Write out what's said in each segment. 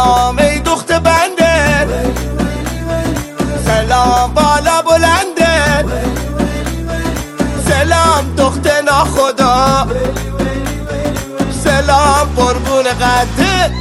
سلام ای دخت بنده، سلام بالا بلنده، سلام دخت ناخدا، سلام قربون قدت.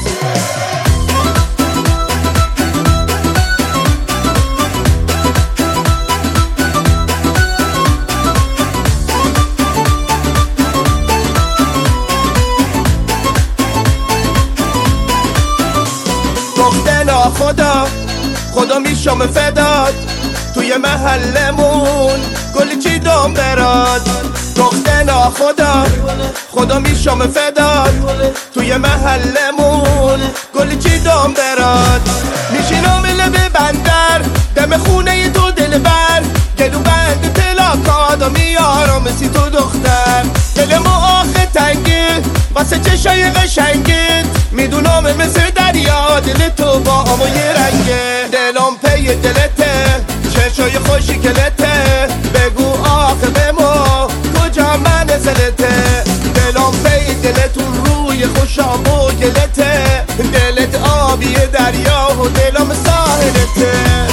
دخت ناخدا خدا میشم فداد، توی محلمون گلی چیدم براد. دخت ناخدا خدا میشم فداد، توی محلمون گلی چیدم براد. میشینم لب بندر دم خونه تو دلبر، گلو بند تلاکادا میارم سی تو دختر. دلم آخه تنگه واسه چشای قشنگت، میدونم مثل دریا دل تو با آما یه رنگه. دلم پی دلته چشای خوشی کلته، بگو آخه به ما کجا منزلته. دلم پی دلتون روی خوشام و گلته، دلت آبی دریا و دلم ساحلته.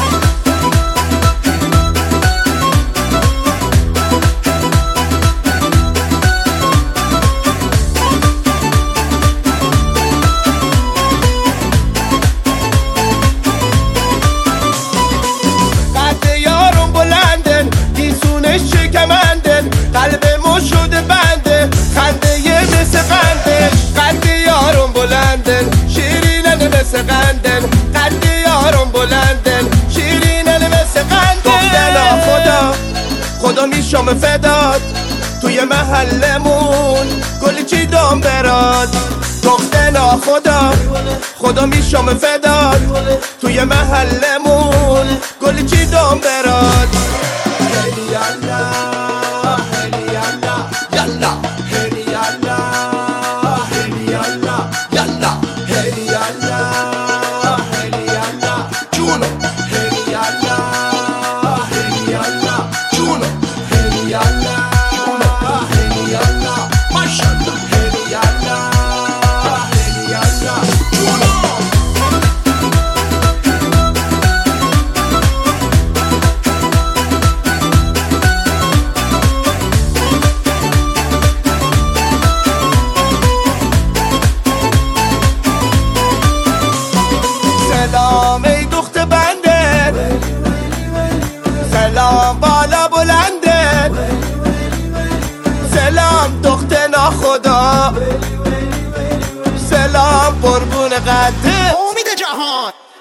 قلب ما شده بنده، خنده یه مثل قندن، قد یارم بلندن، شیرینن مثل قندن، قد یارم بلندن، شیرینن مثل قندن. دختر خدا خدا میشم فداد، توی محلمون گلی چیدم براد. دختر خدا خدا میشم فداد، توی محلمون گلی چیدم براد. سلام ای دخت بنده، سلام بالا بلنده، سلام دخت ناخدا، سلام قربون قدت. امید جهان